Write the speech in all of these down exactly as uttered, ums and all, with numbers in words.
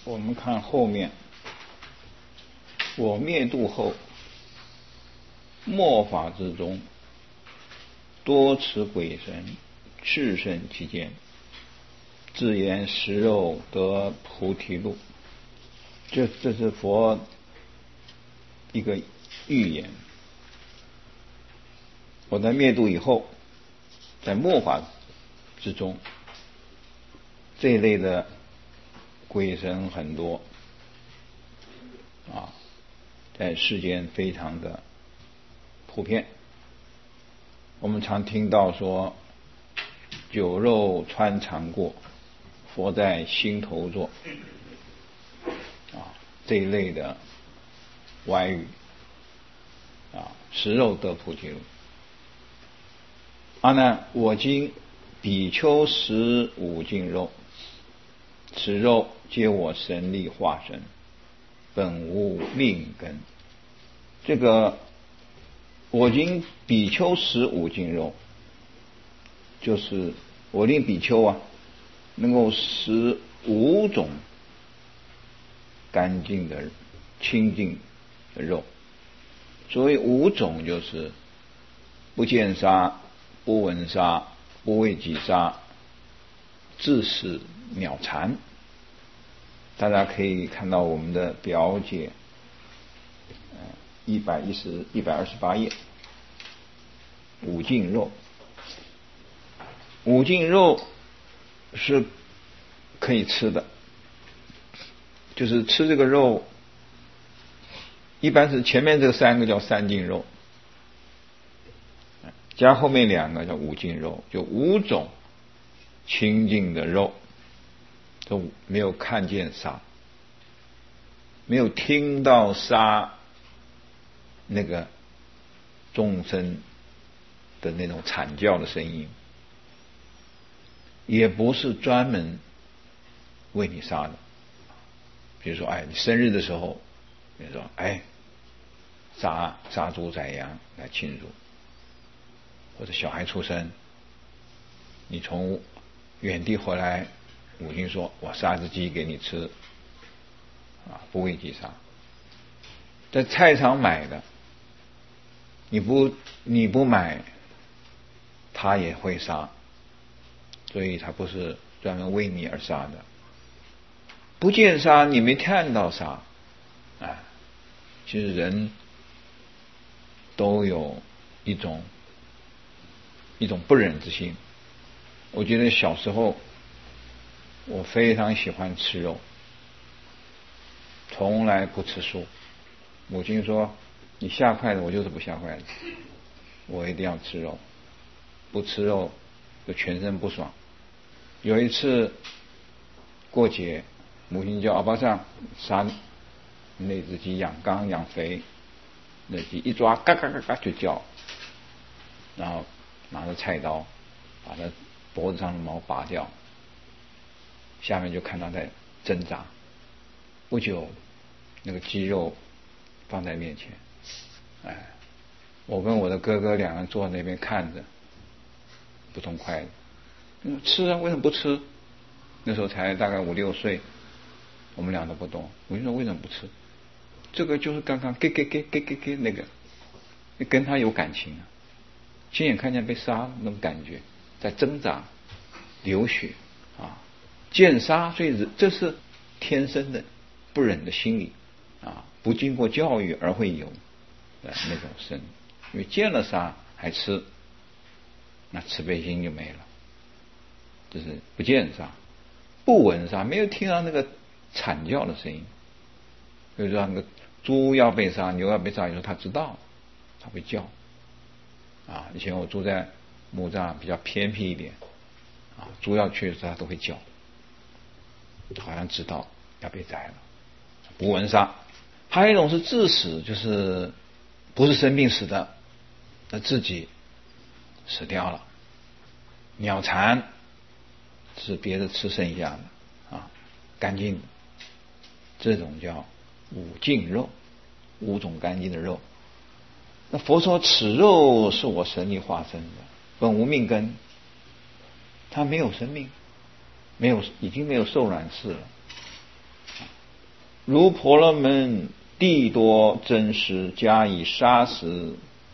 我们看后面，我灭度后，末法之中，多持鬼神，至圣其间，自言食肉得菩提路。这这是佛一个预言。我在灭度以后，在末法之中，这一类的鬼神很多啊，在世间非常的普遍。我们常听到说酒肉穿肠过，佛在心头坐啊，这一类的歪语啊，食肉得菩提路。阿难，我今比丘食五净肉，此肉皆我神力化身，本无命根。这个我今比丘食五净肉，就是我令比丘啊，能够食五种干净的清净的肉。所谓五种，就是不见杀、不闻杀、不畏己杀、自食鸟残。大家可以看到我们的表解，呃，一百一十、一百二十八页，五净肉。五净肉是可以吃的，就是吃这个肉，一般是前面这三个叫三净肉，加后面两个叫五净肉，就五种清净的肉，都没有看见杀，没有听到杀那个众生的那种惨叫的声音，也不是专门为你杀的。比如说，哎，你生日的时候，比如说，哎，杀杀猪宰羊来庆祝，或者小孩出生，你从远地回来，母亲说我杀只鸡给你吃啊，不畏己杀。在菜场买的，你不你不买，他也会杀，所以他不是专门为你而杀的。不见杀，你没看到杀，啊，其实人都有一种一种不忍之心。我觉得小时候我非常喜欢吃肉，从来不吃素。母亲说你下筷子，我就是不下筷子，我一定要吃肉，不吃肉就全身不爽。有一次过节，母亲叫阿巴桑杀那只鸡，养刚养肥，那鸡一抓嘎嘎嘎嘎就叫，然后拿着菜刀把它脖子上的毛拔掉，下面就看它在挣扎。不久那个鸡肉放在面前，哎，我跟我的哥哥两个人坐在那边看着，不动筷子。嗯，吃啊，为什么不吃？那时候才大概五六岁，我们俩都不懂。我就说为什么不吃？这个就是刚刚给给给给给给那个，你跟他有感情啊，亲眼看见被杀那种感觉，在挣扎、流血啊，见杀，所以这是天生的不忍的心理啊，不经过教育而会有的那种生，因为见了杀还吃，那慈悲心就没了。这是不见杀。不闻杀，没有听到那个惨叫的声音。比如说那个猪要被杀，牛要被杀，有时候他知道，他会叫啊。以前我住在木栅比较偏僻一点啊，猪要去的时候他都会叫，好像知道要被宰了。不闻杀。还有一种是自死，就是不是生病死的，那自己死掉了。鸟残是别的吃剩下的啊，干净的，这种叫五净肉，五种干净的肉。那佛说此肉是我神力化身的，本无命根，它没有生命，没有，已经没有受卵识了。 如婆罗门地多真实，加以杀食，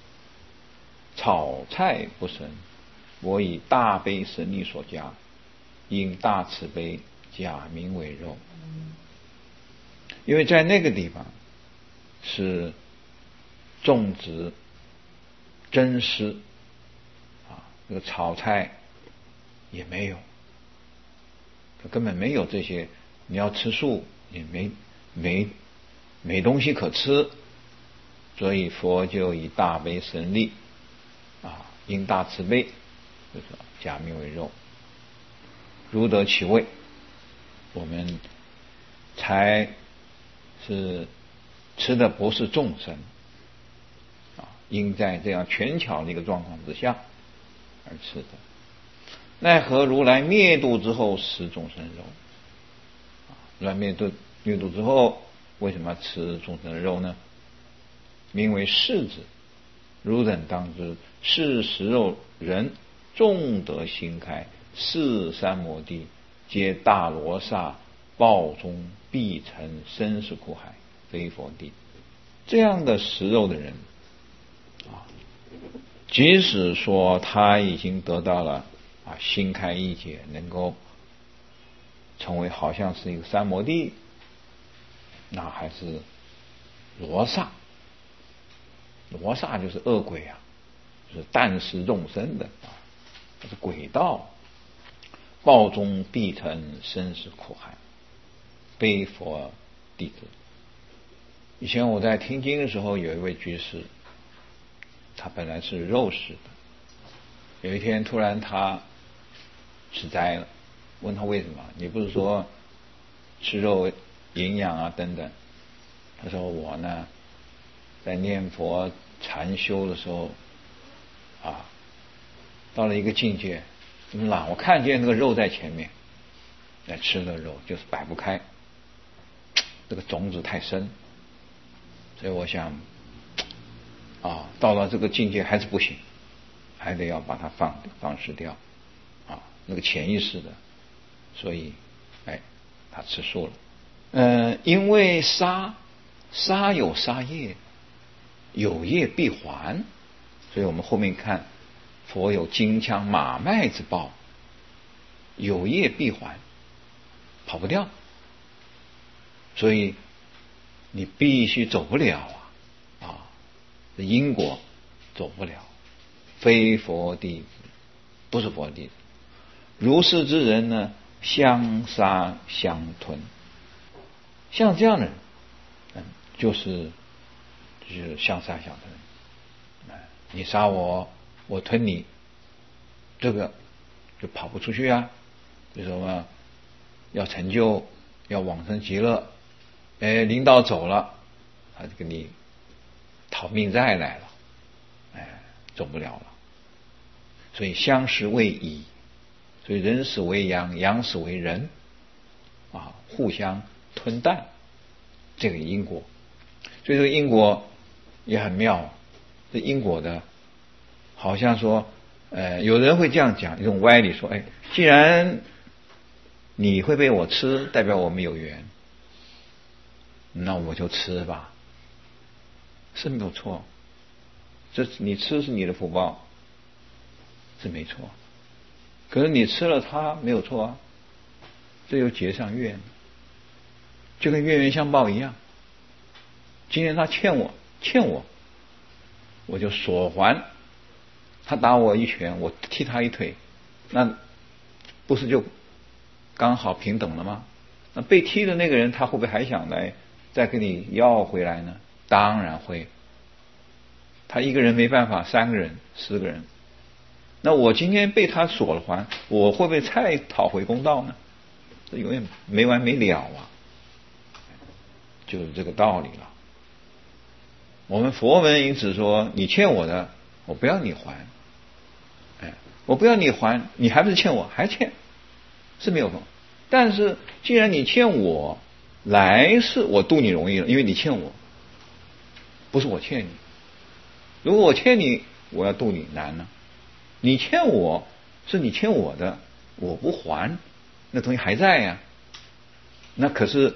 炒菜不生。我以大悲神力所加，因大慈悲，假名为肉。因为在那个地方是种植真丝啊，这个炒菜也没有，根本没有这些。你要吃素也没没没东西可吃，所以佛就以大悲神力啊，因大慈悲，就是假名为肉。如得其味，我们才是吃的不是众生啊，应在这样权巧的一个状况之下而吃的。奈何如来灭度之后食众生肉？如来灭度灭度之后，为什么要吃众生的肉呢？名为世子。汝等当知，是食肉人众得心开，是三摩地，皆大罗刹，报中必成生死苦海，非佛地。这样的食肉的人啊，即使说他已经得到了啊心开意解，能够成为好像是一个三摩地，那还是罗刹。罗刹就是恶鬼啊，就是啖食众生的啊，这是鬼道。报中必成生死苦海，非佛弟子。以前我在听经的时候，有一位居士，他本来是肉食的，有一天突然他吃斋了，问他为什么？你不是说吃肉营养啊等等？他说我呢在念佛禅修的时候啊，到了一个境界，怎么啦？我看见那个肉在前面，来吃了肉就是摆不开，这个种子太深，所以我想啊，到了这个境界还是不行，还得要把它放放失掉啊，那个潜意识的，所以哎，他吃素了。嗯、呃，因为杀杀有杀业，有业必还，所以我们后面看佛有金枪马麦之报，有业必还，跑不掉，所以你必须走不了啊啊，因果走不了，非佛弟子，不是佛弟子。如是之人呢，相杀相吞，像这样的人，嗯，就是就是相杀相吞。你杀我，我吞你，这个就跑不出去啊。为什么要成就，要往生极乐？哎，领导走了，他就给你讨命债来了，哎，走不了了。所以相识为乙，所以人死为阳，阳死为人，啊，互相吞啖，这个因果。所以这个因果也很妙。这因果的，好像说，呃，有人会这样讲，一种歪理说，哎，既然你会被我吃，代表我们有缘，那我就吃吧，是没有错。这你吃是你的福报，是没错。可是你吃了它没有错啊，这又结上怨，就跟冤冤相报一样。今天他欠我，欠我。我就索还，他打我一拳，我踢他一腿，那不是就刚好平等了吗？那被踢的那个人，他会不会还想来再给你要回来呢？当然会。他一个人没办法，三个人、四个人，那我今天被他索了还，我会不会再讨回公道呢？这永远没完没了啊！就是这个道理了。我们佛门因此说，你欠我的，我不要你还，哎，我不要你还，你还不是欠我，还欠，是没有错。但是既然你欠我，来世我度你容易了，因为你欠我，不是我欠你。如果我欠你，我要度你难呢。你欠我是你欠我的，我不还，那东西还在呀。那可是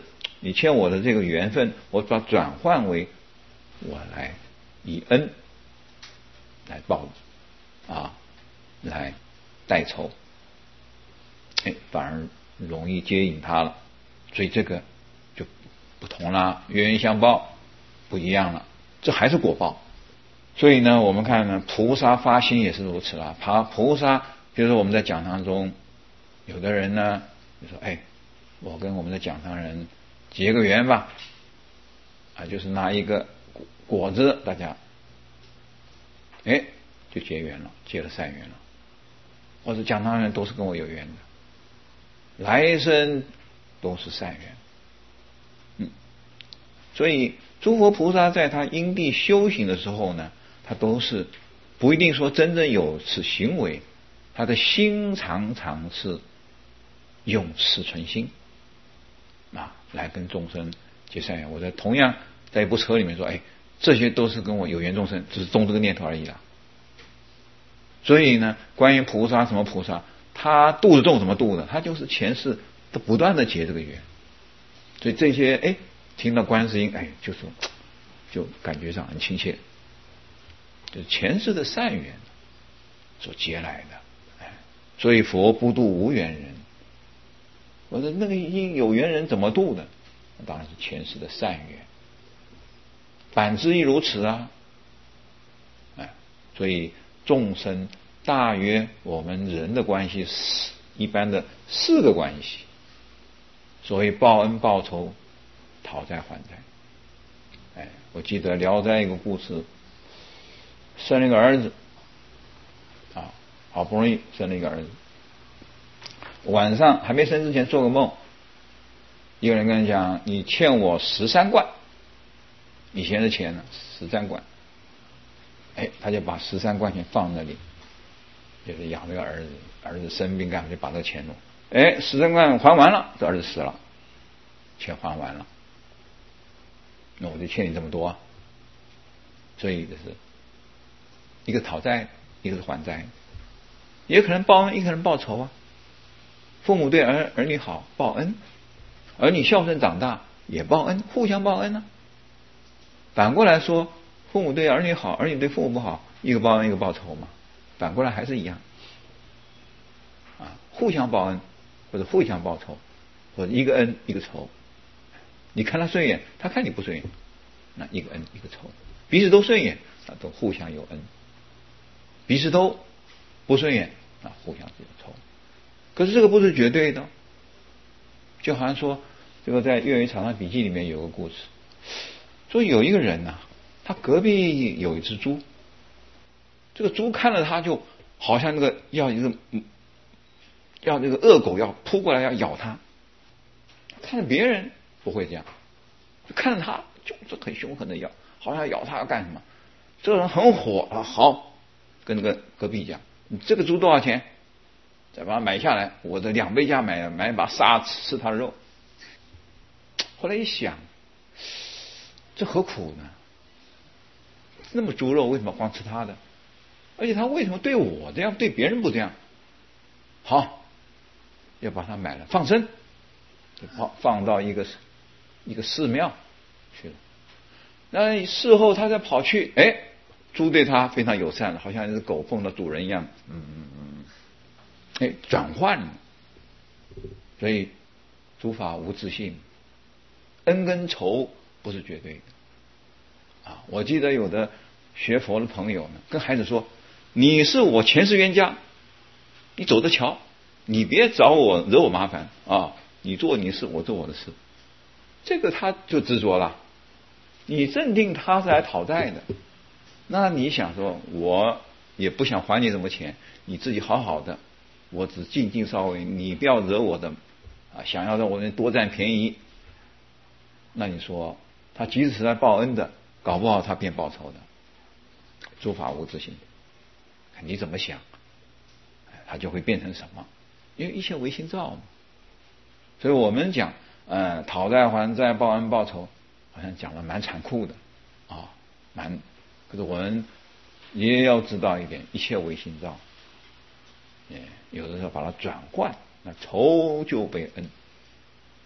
你欠我的这个缘分，我把它转换为我来以恩来报啊，来代酬，哎，反而容易接引他了。所以这个就不同啦，冤冤相报不一样了，这还是果报。所以呢，我们看呢，菩萨发心也是如此啦。菩菩萨，比如说我们在讲堂中，有的人呢就说：“哎，我跟我们的讲堂人结个缘吧。”啊，就是拿一个果子，大家，哎，就结缘了，结了善缘了。或者讲堂人都是跟我有缘的，来生都是善缘。嗯，所以诸佛菩萨在他因地修行的时候呢，他都是不一定说真正有此行为，他的心常常是用此存心啊来跟众生结善缘。我在同样在一部车里面说，哎，这些都是跟我有缘众生，只是动这个念头而已啦。所以呢，关于菩萨什么菩萨，他度的众怎么度的，他就是前世都不断的结这个缘。所以这些哎，听到观世音，哎，就是就感觉上很亲切，就是前世的善缘所结来的。哎，所以佛不度无缘人。我说那个因有缘人怎么度的？当然是前世的善缘。反之亦如此啊。哎，所以众生大约我们人的关系是一般的四个关系。所谓报恩报仇，讨债还债。哎，我记得《聊斋》一个故事，生了一个儿子啊，好不容易生了一个儿子，晚上还没生之前做个梦，一个人跟他讲：“你欠我十三贯，以前的钱呢，十三贯。”哎，他就把十三贯钱放那里，就是养这个儿子，儿子生病干嘛就把这个钱弄。哎，十三贯还完了，这儿子死了，钱还完了，那我就欠你这么多啊。所以这是一个讨债，一个是还债，也可能报恩，也可能报仇啊。父母对儿儿女好，报恩；儿女孝顺长大也报恩，互相报恩呢、啊。反过来说，父母对儿女好，儿女对父母不好，一个报恩，一个报仇嘛。反过来还是一样啊，互相报恩或者互相报仇，或者一个恩一个仇。你看他顺眼，他看你不顺眼，那一个恩一个仇，彼此都顺眼，那都互相有恩；彼此都不顺眼，那互相有仇。可是这个不是绝对的，就好像说，这个在《粤语场上笔记》里面有个故事，说有一个人呐、啊，他隔壁有一只猪，这个猪看了他就好像那个要一个要那个恶狗要扑过来要咬他，看着别人不会这样，看着他就是很凶狠的咬，好像咬他要干什么。这个人很火啊，好，跟那个隔壁讲，你这个猪多少钱？再把它买下来，我的两倍价买买一把杀吃它的肉。后来一想，这何苦呢？那么猪肉为什么光吃它的？而且他为什么对我这样，对别人不这样？好，要把它买了放生，就放放到一个一个寺庙去了。那事后他再跑去，哎，猪对他非常友善了，好像一只狗碰到主人一样，嗯嗯嗯，哎，转换了。所以诸法无自性，恩跟仇不是绝对的啊。我记得有的学佛的朋友呢，跟孩子说：“你是我前世冤家，你走着瞧，你别找我惹我麻烦啊！你做你事，我做我的事。”这个他就执着了。你认定他是来讨债的，那你想说，我也不想还你什么钱，你自己好好的，我只静静稍微，你不要惹我的啊！想要让我们多占便宜，那你说他即使是来报恩的，搞不好他变报仇的。诸法无自性，看你怎么想，他就会变成什么？因为一切唯心造嘛。所以我们讲，呃，讨债还债、报恩报仇，好像讲的蛮残酷的啊，蛮。可是我们也要知道一点，一切唯心造。有的时候把它转换，那仇就被恩，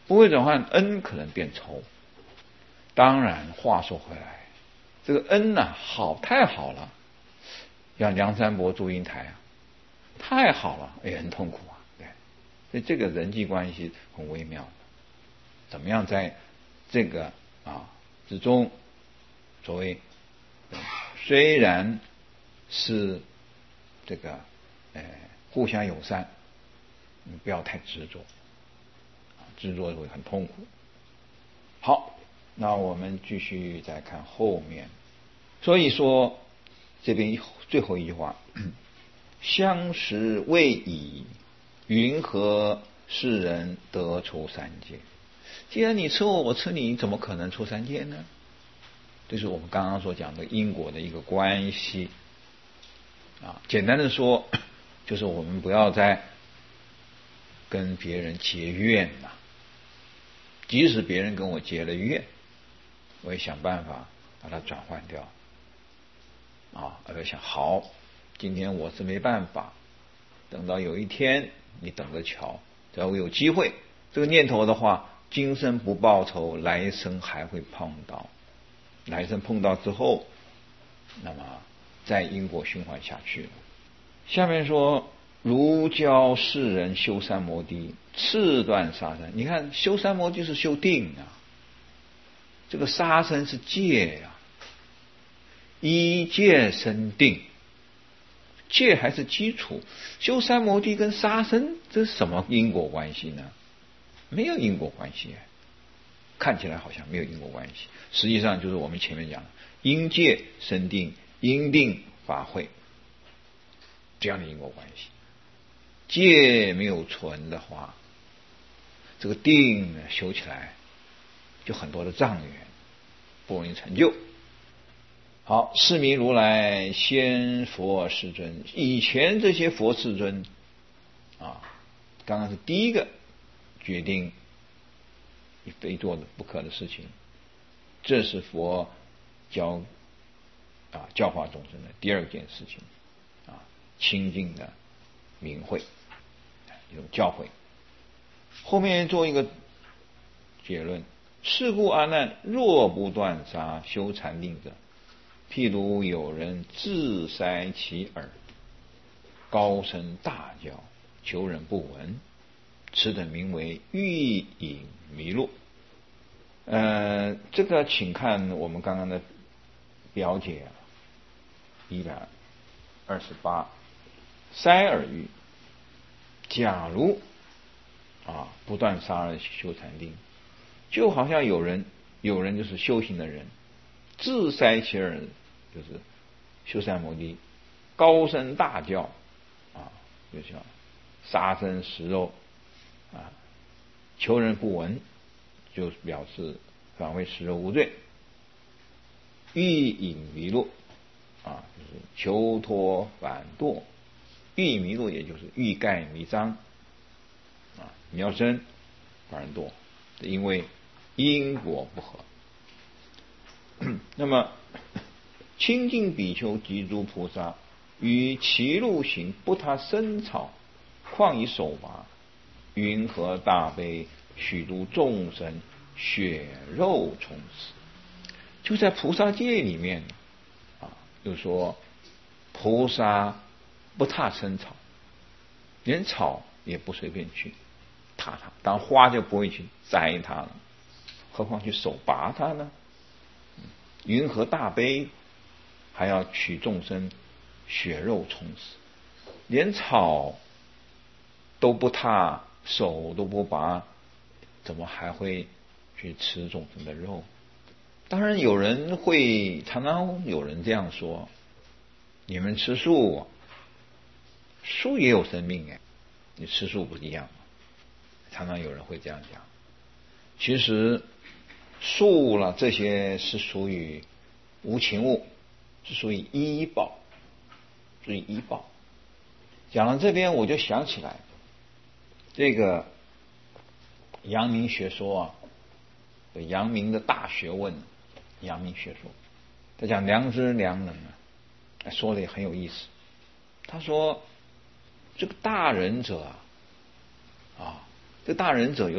不会转换，恩可能变仇。当然话说回来，这个恩呐、啊、好太好了，像梁山伯祝英台啊，太好了也很痛苦啊，对，所以这个人际关系很微妙，怎么样在这个啊之中，所谓虽然是这个呃互相友善，你不要太执着，执着会很痛苦。好，那我们继续再看后面。所以说这边最后一句话，相识未已，云何世人得出三界？既然你吃我，我吃你，怎么可能出三界呢？这是我们刚刚所讲的因果的一个关系啊。简单的说，就是我们不要再跟别人结怨了，即使别人跟我结了怨，我也想办法把它转换掉啊。而且想，好，今天我是没办法，等到有一天你等着瞧，只要我有机会，这个念头的话，今生不报仇，来生还会碰到，来生碰到之后，那么再因果循环下去了。下面说，如教世人修三摩地，次断杀生。你看修三摩地是修定啊，这个杀生是戒呀、啊，依戒生定，戒还是基础。修三摩地跟杀生这是什么因果关系呢？没有因果关系，看起来好像没有因果关系，实际上就是我们前面讲的因戒生定，因定法会这样的因果关系。戒没有存的话，这个定呢修起来就很多的障缘，不容易成就。好，是名如来先佛世尊，以前这些佛世尊啊，刚刚是第一个决定你非做的不可的事情，这是佛教啊教化众生的第二件事情啊，清净的明慧，一种教诲。后面做一个结论：是故阿难，若不断杀修禅定者，譬如有人自塞其耳，高声大叫，求人不闻，此等名为欲隐迷路。呃，这个请看我们刚刚的表解一百二十八，塞耳欲。假如啊不断杀而修禅定，就好像有人有人就是修行的人，自塞其耳，就是修三摩地，高声大叫啊，就像杀生食肉啊，求人不闻，就表示反为食肉无罪。欲隐迷路啊，就是求脱反堕。欲隐迷路也就是欲盖弥彰啊，你要生反而堕，因为因果不合。那么清净比丘及诸菩萨于其路行不他生草，况以手拔，云何大悲许度众生，血肉充实。就在菩萨戒里面啊，就说菩萨不踏生草，连草也不随便去踏它，当花就不会去摘它了，何况去手拔它呢？云何大悲还要取众生血肉充实，连草都不踏，手都不拔，怎么还会去吃众生的肉？当然有人会，常常有人这样说，你们吃素，素也有生命哎，你吃素不一样吗？常常有人会这样讲。其实素了这些是属于无情物，是属于依报，属于依报。讲到这边我就想起来这个阳明学说啊，阳明的大学问，阳明学说他讲良知良能啊，说的也很有意思。他说这个大仁者啊，啊这大仁者有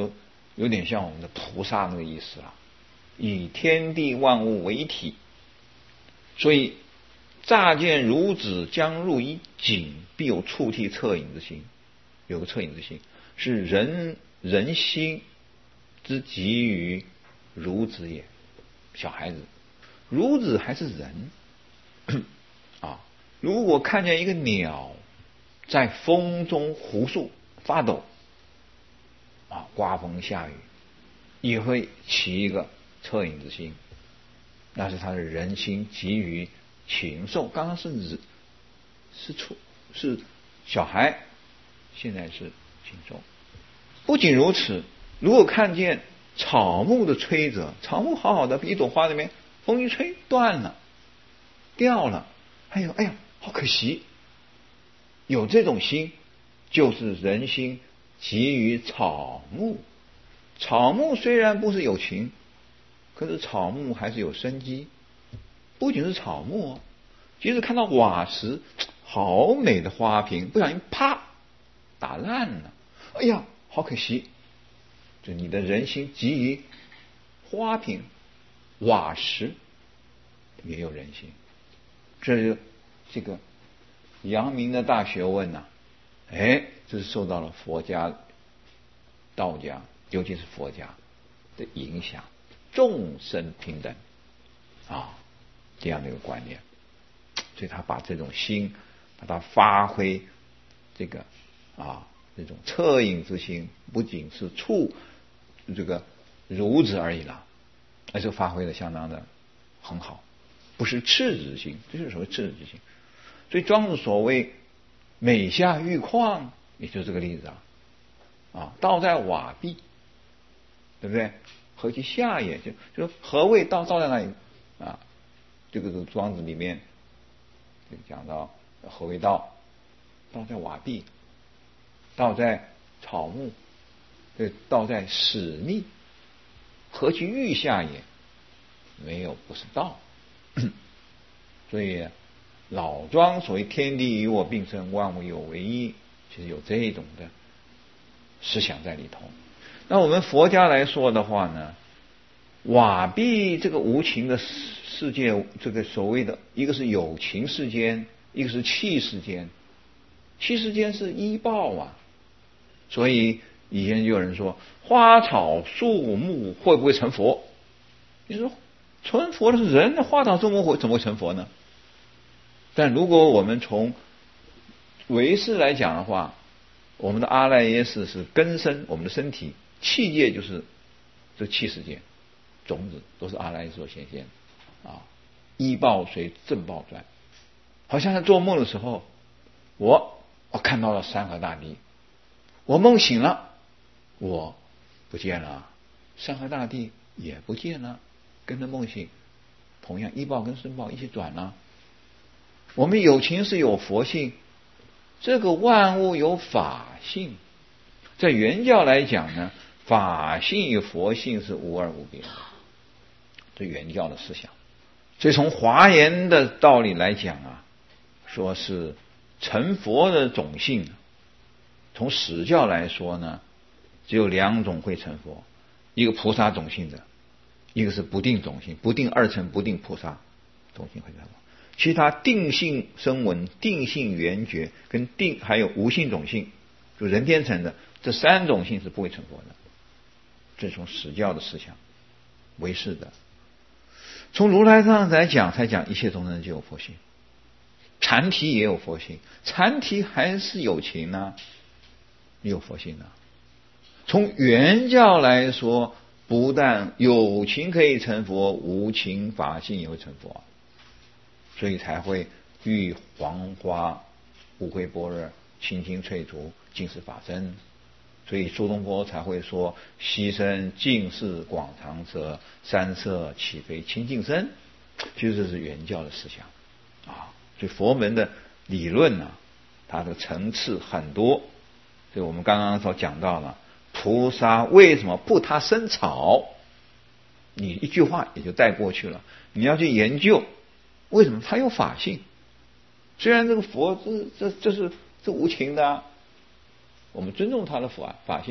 有点像我们的菩萨那个意思了，以天地万物为体。所以乍见孺子将入于井，必有触涕恻隐之心。有个恻隐之心，是人人心之急于孺子也。小孩子，孺子还是人啊。如果看见一个鸟在风中胡树发抖啊，刮风下雨，也会起一个恻隐之心，那是他的人心急于禽兽。刚刚是人是畜是小孩，现在是禽兽。不仅如此，如果看见草木的摧折，草木好好的，一朵花那边风一吹断了掉了，哎呦哎呀好可惜，有这种心，就是人心急于草木。草木虽然不是有情，可是草木还是有生机。不仅是草木哦，即使看到瓦石好美的花瓶，不小心啪打烂了，哎呀好可惜。就你的人心急于花瓶瓦石，也有人心。这是这个阳明的大学问呐、啊，哎，这是受到了佛家道家尤其是佛家的影响，众生平等啊这样的一个观念。所以他把这种心把它发挥这个啊这种恻隐之心，不仅是触这个孺子而已了，而且发挥的相当的很好，不是赤子之心，这就是所谓赤子之心。所以庄子所谓美下玉旷，也就是这个例子啊啊道在瓦壁，对不对？何其下也，就就说何谓道？道在哪里啊？这个是庄子里面就讲到何谓道？道在瓦壁，道在草木，对，道在史密，何其欲下也？没有不是道。所以老庄所谓天地与我并生，万物有为一，其实有这种的思想在里头。那我们佛家来说的话呢，瓦壁这个无情的世界，这个所谓的一个是有情世间，一个是气世间。气世间是依报啊，所以以前就有人说花草树木会不会成佛？你说成佛的是人，那花草树木会怎么会成佛呢？但如果我们从唯识来讲的话，我们的阿赖耶识是根身，我们的身体气界就是这气世界，种子都是阿赖耶所显现啊，依报随正报转。好像在做梦的时候，我我看到了山河大地，我梦醒了，我不见了，山河大地也不见了，跟着梦醒，同样依报跟顺报一起转了。我们有情是有佛性，这个万物有法性。在原教来讲呢，法性与佛性是无二无别的，这原教的思想。所以从华严的道理来讲啊，说是成佛的种性。从史教来说呢，只有两种会成佛，一个菩萨种性的，一个是不定种性，不定二乘不定菩萨种性会成佛。其他定性声闻、定性缘觉跟定还有无性种性，就人天成的这三种性是不会成佛的。这是从史教的思想为是的。从如来上来讲，才讲一切众生就有佛性，禅体也有佛性，禅体还是有情呢、啊，有佛性呢、啊。从原教来说，不但有情可以成佛，无情法性也会成佛，所以才会遇黄花无慧般若，清清翠竹尽是法身。所以苏东坡才会说溪声尽是广长舌，山色岂非清净身。其实这是原教的思想啊。所以佛门的理论呢、啊，它的层次很多。所以我们刚刚所讲到了菩萨为什么不他生草，你一句话也就带过去了。你要去研究为什么他有法性。虽然这个佛这这这是这无情的、啊，我们尊重他的法法性，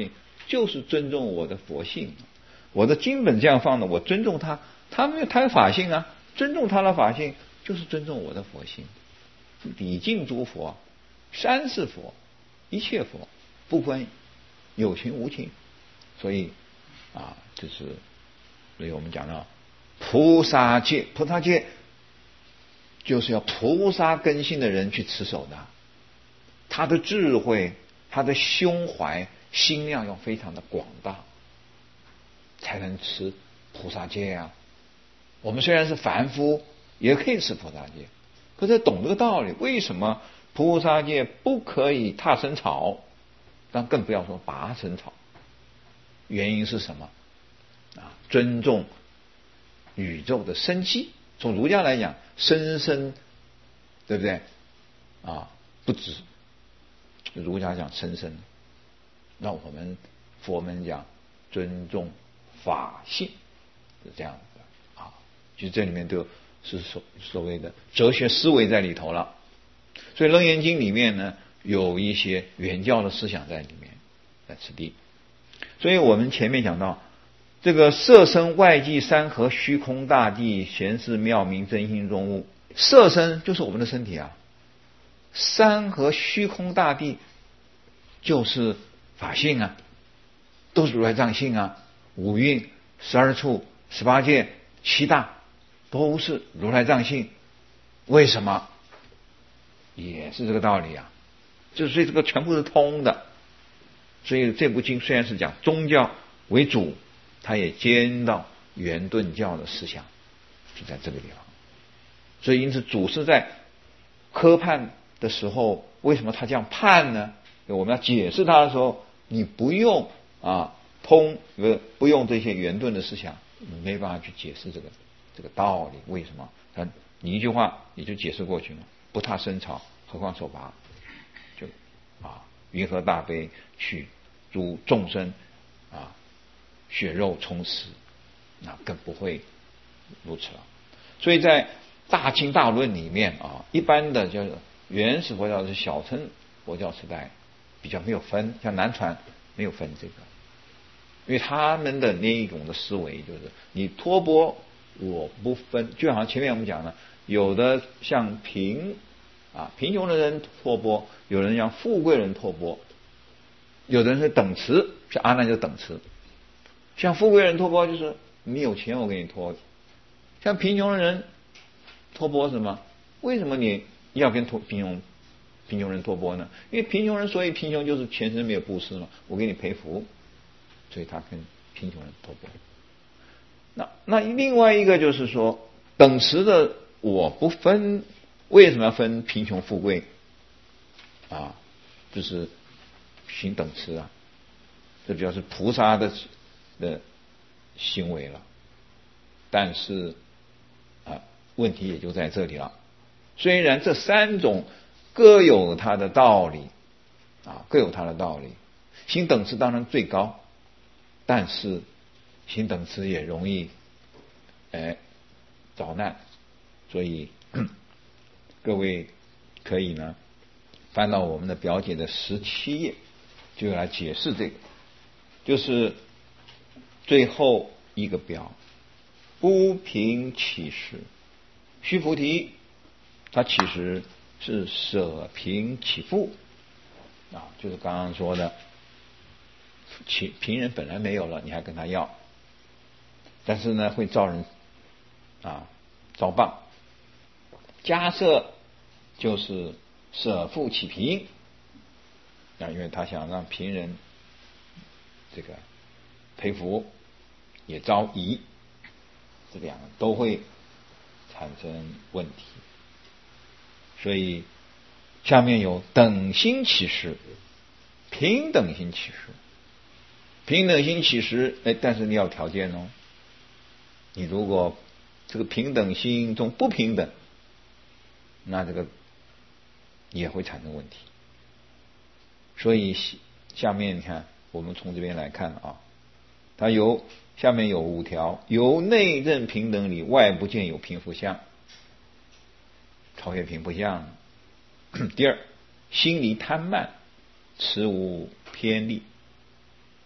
就是尊重我的佛性，我的经本这样放的，我尊重他，他没有他的法性啊，尊重他的法性就是尊重我的佛性。礼敬诸佛，三世佛，一切佛，不分有情无情。所以啊，就是，所以我们讲到菩萨戒，菩萨戒就是要菩萨根性的人去持守的，他的智慧，他的胸怀心量要非常的广大，才能持菩萨戒啊。我们虽然是凡夫，也可以持菩萨戒，可是懂这个道理，为什么菩萨戒不可以踏生草，但更不要说拔生草？原因是什么啊？尊重宇宙的生机。从儒家来讲，生生，对不对啊？不止，儒家讲生生，那我们佛门讲尊重法性，是这样的啊。其实这里面都是所所谓的哲学思维在里头了。所以《楞严经》里面呢，有一些原教的思想在里面，在此地。所以我们前面讲到，这个色身外际山河虚空大地闲事妙明真心中物，色身就是我们的身体啊，山河虚空大地就是法性啊，都是如来藏性啊，五蕴十二处十八界七大都是如来藏性。为什么？也是这个道理啊，就是所以这个全部是通的。所以这部经虽然是讲宗教为主，它也兼到圆顿教的思想，就在这个地方。所以因此祖师在科判的时候，为什么他这样判呢？我们要解释他的时候，你不用啊通不用这些圆顿的思想，你没办法去解释这个这个道理。为什么？他你一句话你就解释过去了，不踏生草，何况手拔，就啊云何大悲去诸众生啊血肉充实，那更不会如此了。所以在大经大论里面啊，一般的就是原始佛教是小乘佛教时代比较没有分，像南传没有分这个，因为他们的那一种的思维就是你托钵我不分，就好像前面我们讲的，有的像贫啊贫穷的人托钵，有人像富贵人托钵，有的人是等持，像阿难就等持，像富贵人托钵就是你有钱我给你托，像贫穷的人托钵什么？为什么你要跟托贫穷贫穷人托钵呢？因为贫穷人所以贫穷就是全身没有布施嘛，我给你培福，所以他跟贫穷人托钵。那那另外一个就是说，等持的我不分，为什么要分贫穷富贵啊？就是行等持啊，这主要是菩萨的的行为了。但是啊，问题也就在这里了。虽然这三种各有它的道理啊，各有它的道理。行等持当然最高，但是行等持也容易哎找难，所以各位可以呢翻到我们的表解的十七页，就来解释这个，就是最后一个表，不凭起时。须菩提，他其实是舍贫起富啊，就是刚刚说的，贫贫人本来没有了，你还跟他要，但是呢会招人啊遭谤。迦摄就是舍富起贫啊，因为他想让贫人这个培福，也招疑，这两个都会产生问题。所以下面有等心起时，平等心起时。平等心起时，哎，但是你要条件哦。你如果这个平等心中不平等，那这个也会产生问题。所以下面你看，我们从这边来看啊，它有下面有五条：由内认平等理，外不见有贫富相，超越贫富相。第二，心离贪慢，持无偏利。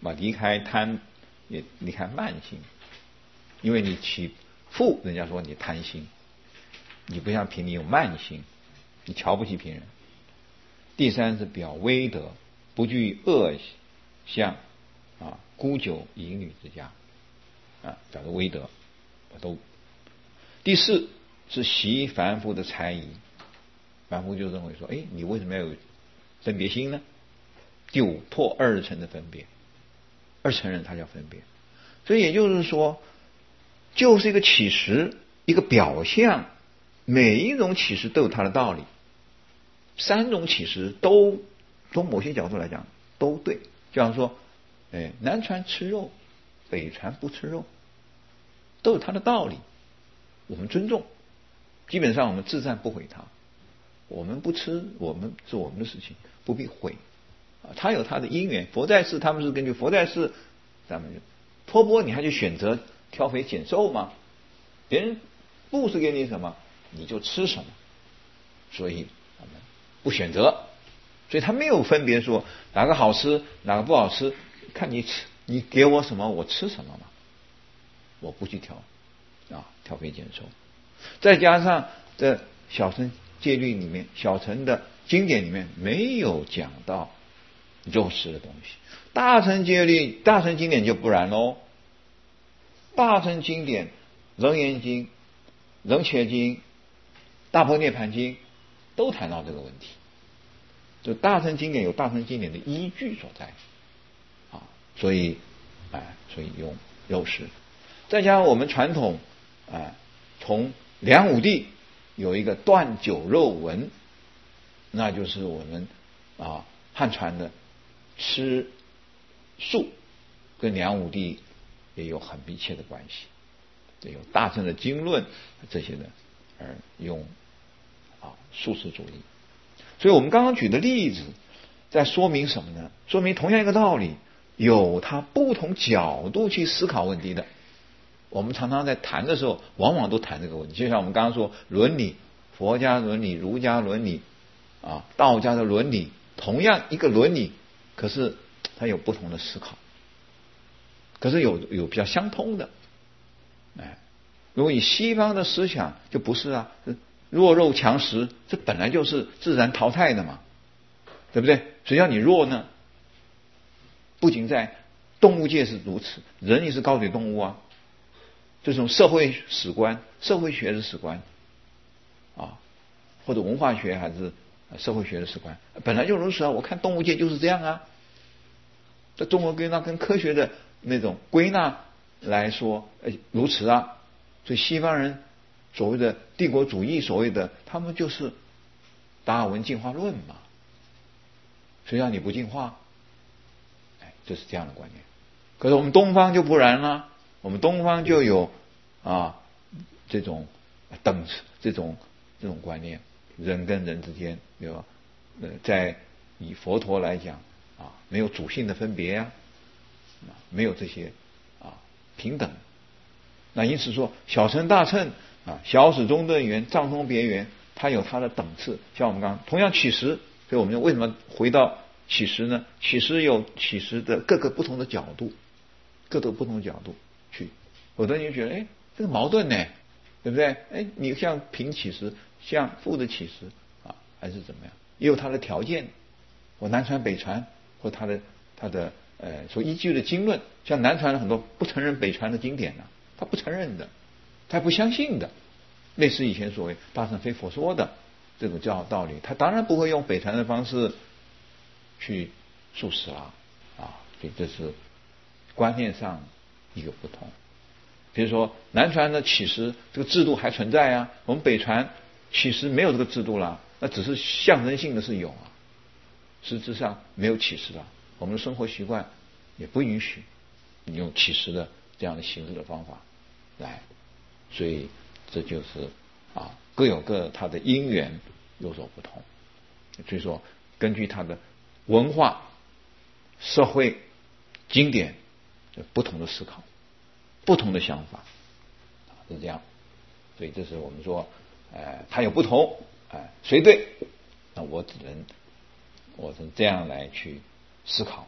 嘛，离开贪，也离开慢心，因为你起富，人家说你贪心，你不像平，你有慢心，你瞧不起平人。第三是表威德，不惧恶相啊，孤久淫女之家啊，表示威德，都。第四是习凡夫的猜疑，凡夫就认为说，哎，你为什么要有分别心呢？第五，破二乘的分别，二乘人他叫分别，所以也就是说，就是一个起实，一个表象，每一种起实都有它的道理，三种起实都从某些角度来讲都对。就像说，哎，南传吃肉，北传不吃肉，都有它的道理，我们尊重，基本上我们自赞不毁它，我们不吃，我们是我们的事情，不必毁。他有他的因缘，佛在世他们是根据佛在世，咱们就托钵，你还去选择挑肥拣瘦吗？别人布施给你什么，你就吃什么，所以我们不选择，所以他没有分别说哪个好吃哪个不好吃，看你吃，你给我什么我吃什么嘛，我不去挑啊，挑肥拣瘦。再加上这小乘戒律里面，小乘的经典里面没有讲到肉食的东西，大乘戒律、大乘经典就不然喽。大乘经典，楞严经、楞伽经、大般涅盘经都谈到这个问题，就大乘经典有大乘经典的依据所在啊，所以哎，所以用肉食。再加上我们传统啊，从梁武帝有一个断酒肉文，那就是我们啊汉传的吃素跟梁武帝也有很密切的关系，这有大乘的经论这些的而用啊素食主义。所以我们刚刚举的例子在说明什么呢？说明同样一个道理，有它不同角度去思考问题的。我们常常在谈的时候往往都谈这个问题，就像我们刚刚说伦理，佛家伦理、儒家伦理啊、道家的伦理，同样一个伦理，可是它有不同的思考，可是有有比较相通的。哎，如果以西方的思想就不是啊，弱肉强食，这本来就是自然淘汰的嘛，对不对？谁要你弱呢？不仅在动物界是如此，人也是高等动物啊。这种社会史观、社会学的史观啊，或者文化学还是社会学的史观，本来就如此啊。我看动物界就是这样啊。在综合归纳跟科学的那种归纳来说，呃，如此啊。所以西方人所谓的帝国主义，所谓的他们就是达尔文进化论嘛。谁让你不进化？哎，就是这样的观念。可是我们东方就不然了。我们东方就有啊这种等这种这种观念，人跟人之间，对吧？呃，在以佛陀来讲啊，没有主性的分别呀、啊，没有这些啊平等。那因此说，小乘大乘啊，小始中顿圆，藏通别圆，它有它的等次。像我们刚刚同样起实，所以我们为什么回到起实呢？起实有起实的各个不同的角度，各个不同的角度。去，有的人就觉得，哎，这个矛盾呢，对不对？哎，你像平起实，像负的起实啊，还是怎么样？也有它的条件，或南传北传，或它的它的呃所依据的经论，像南传很多不承认北传的经典呢、啊，他不承认的，他不相信的，类似以前所谓大乘非佛说的这种教道理，他当然不会用北传的方式去述实了啊，所以这是观念上一个不同。比如说南传的起实这个制度还存在啊，我们北传起实没有这个制度了，那只是象征性的是有啊，实质上没有起实了。我们的生活习惯也不允许你用起实的这样的形式的方法来，所以这就是啊各有各它的因缘有所不同。所以说根据它的文化、社会、经典不同的思考，不同的想法，是这样。所以这是我们说，呃，它有不同，呃，谁对？那我只能，我是这样来去思考，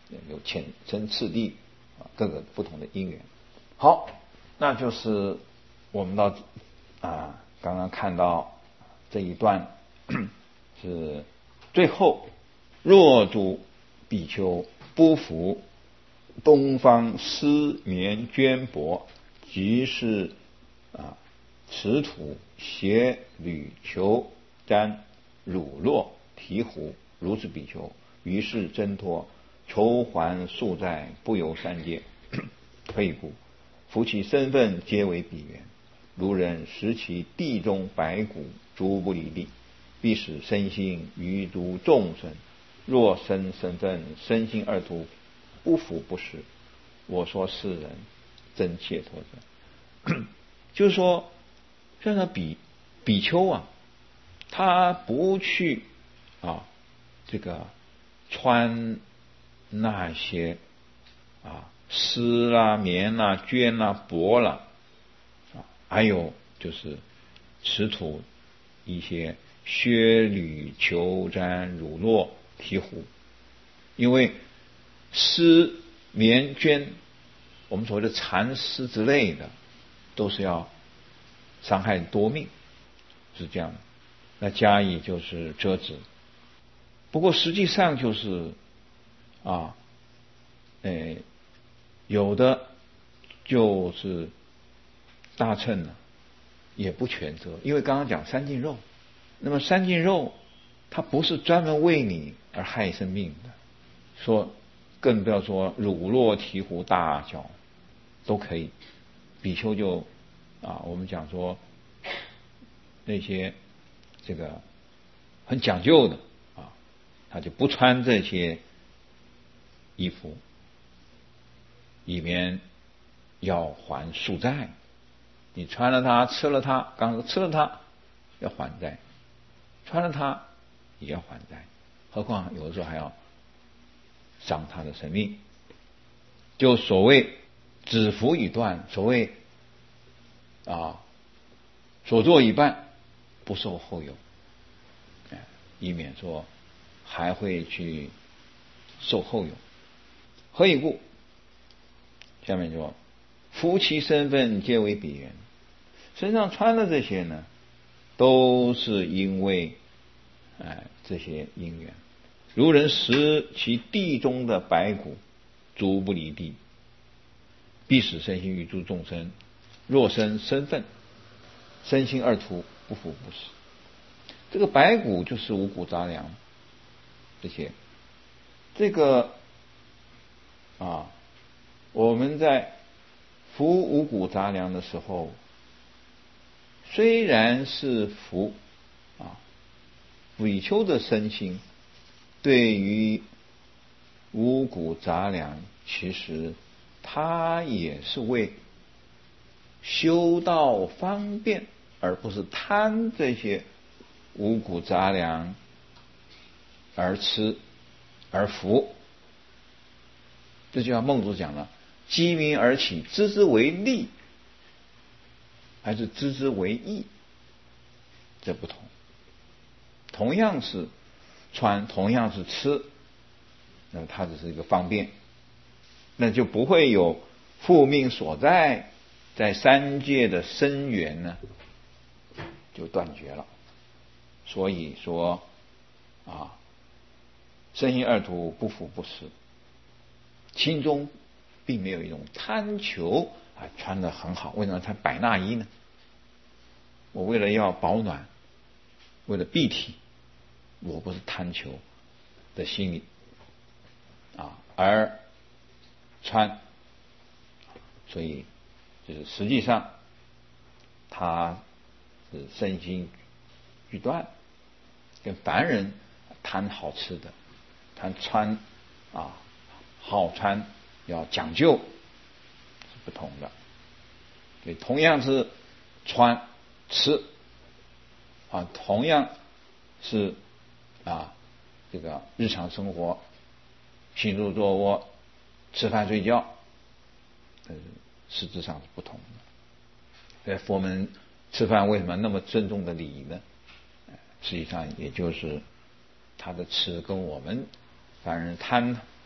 有浅层次第啊，各个不同的因缘。好，那就是我们到啊刚刚看到这一段是最后，若诸比丘不服东方丝绵绢帛，即是啊持土鞋履裘毡乳酪醍醐如是比丘，于是挣脱求还宿债，不由三界。何以故？夫其身分皆为彼缘。如人食其地中白骨，逐不离地，必使身心于诸众生。若身身分身心二途，不服不食。我说世人真切脱者。就是说，像那比比丘啊，他不去啊这个穿那些啊丝啦、棉啦、绢啦、帛啦，啊，还有就是持土一些靴履裘毡乳酪醍醐，因为丝棉绢，我们所谓的蚕丝之类的，都是要伤害多命，是这样的。那加以就是遮止。不过实际上就是啊，呃，有的就是大乘呢也不全遮，因为刚刚讲三净肉，那么三净肉它不是专门为你而害生命的，说更不要说乳酪醍醐大小都可以。比丘就啊，我们讲说那些这个很讲究的啊，他就不穿这些衣服，以免要还宿债。你穿了它，吃了它，刚刚吃了它要还债，穿了它也要还债，何况有的时候还要伤他的生命。就所谓止服已断，所谓啊所作已办，不受后有，以免说还会去受后有。何以故？下面说夫其身分皆为彼缘。身上穿的这些呢，都是因为哎这些因缘。如人食其地中的白骨，逐不离地，必使身心于诸众生。若生身分身心二途，不服不食。这个白骨就是五谷杂粮这些，这个啊我们在服五谷杂粮的时候，虽然是服啊比丘的身心，对于五谷杂粮，其实它也是为修道方便，而不是贪这些五谷杂粮而吃而服。这就像孟子讲了，积民而起，知之为利，还是知之为义，这不同。同样是穿，同样是吃，那么它只是一个方便，那就不会有复命所在，在三界的生源呢就断绝了。所以说啊，身心二途，不服不食，心中并没有一种贪求啊，穿得很好，为什么穿百衲衣呢？我为了要保暖，为了蔽体，我不是贪求的心理啊而穿，所以就是实际上他是身心俱断，跟凡人贪好吃的，贪穿啊好穿要讲究是不同的。对，同样是穿吃啊，同样是啊这个日常生活行住坐卧吃饭睡觉，但是实质上是不同的。佛门吃饭为什么那么尊重的礼仪呢？实际上也就是他的吃跟我们凡人贪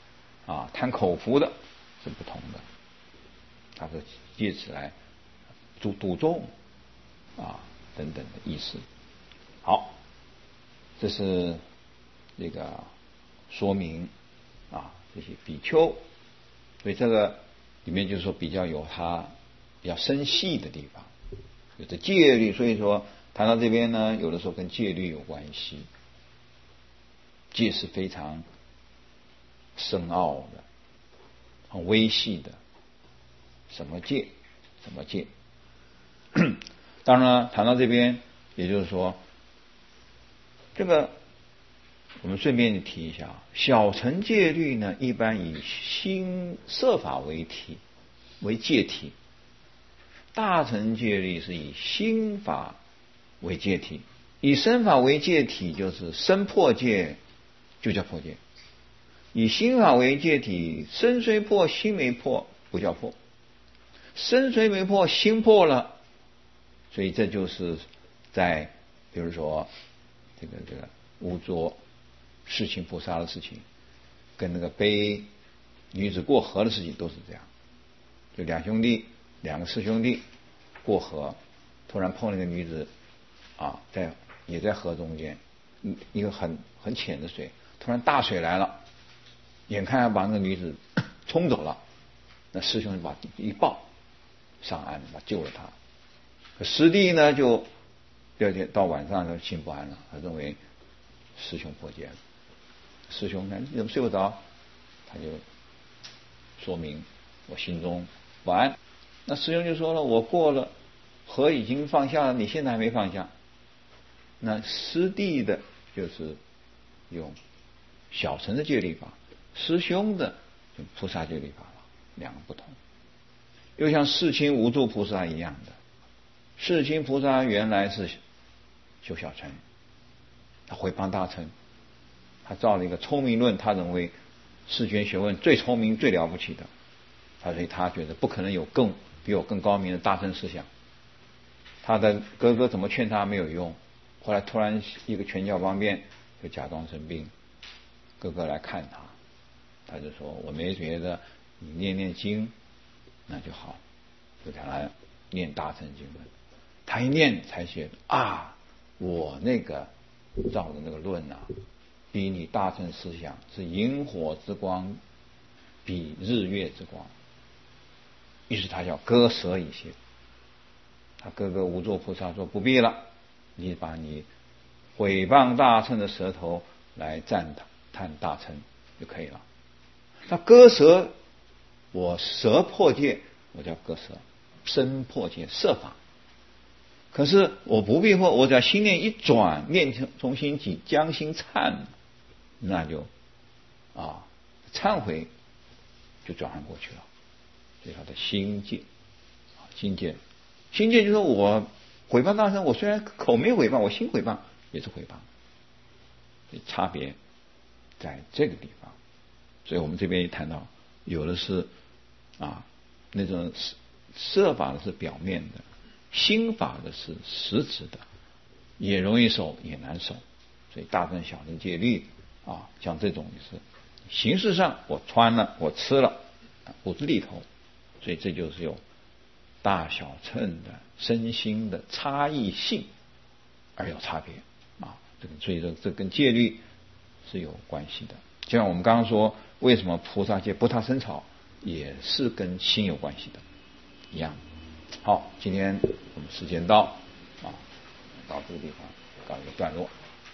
啊贪口福的是不同的，他是借此来赌赌众啊等等的意思。好，这是这个说明啊这些比丘，所以这个里面就是说比较有它比较深细的地方，有的戒律，所以说谈到这边呢，有的时候跟戒律有关系，戒是非常深奥的，很微细的，什么戒什么戒。当然谈到这边，也就是说这个我们顺便提一下，小乘戒律呢一般以心色法为体为戒体，大乘戒律是以心法为戒体，以身法为戒体就是身破戒就叫破戒，以心法为戒体，身虽破心没破不叫破，身虽没破心破了，所以这就是在比如说这个这个无着世亲菩萨的事情，跟那个背女子过河的事情都是这样，就两兄弟两个师兄弟过河，突然碰那个女子啊，在也在河中间，一个很很浅的水，突然大水来了，眼看要把那个女子冲走了，那师兄把一抱上岸，把救了他。师弟呢就第二天到晚上就心不安了，他认为师兄破戒了。师兄呢，你怎么睡不着？他就说明我心中不安。那师兄就说了，我过了河已经放下了，你现在还没放下。那师弟的就是用小乘的戒律法，师兄的用菩萨戒律法了，两个不同。又像世亲无住菩萨一样的，世亲菩萨原来是修小乘，他毁谤大乘，他造了一个聪明论，他认为世间学问最聪明最了不起的，他所以他觉得不可能有更比我更高明的大乘思想。他的哥哥怎么劝他没有用，后来突然一个拳脚方便，就假装生病，哥哥来看他，他就说我没觉得，你念念经那就好，就让他念大乘经文。他一念才觉得啊，我那个造的那个论啊，比你大乘思想是萤火之光，比日月之光。于是他要割舍一些。他哥哥无著菩萨说不必了，你把你毁谤大乘的舌头来赞叹大乘就可以了。他割舍，我舌破戒，我叫割舍；身破戒，摄法。可是我不必破，我只要心念一转，念成从心起，将心忏，那就啊忏悔就转换过去了。所以他的心戒，心戒，心戒就是说我毁谤大乘，我虽然口没毁谤，我心毁谤也是毁谤，所以差别在这个地方。所以我们这边也谈到，有的是啊那种摄法的是表面的，心法的是实质的，也容易守也难守。所以大乘小乘戒律啊，像这种是形式上我穿了我吃了骨子里头，所以这就是有大小乘的身心的差异性而有差别啊。这个所以说这跟戒律是有关系的。就像我们刚刚说，为什么菩萨戒不踏生草，也是跟心有关系的一样。好，今天我们时间到啊，到这个地方告一个段落。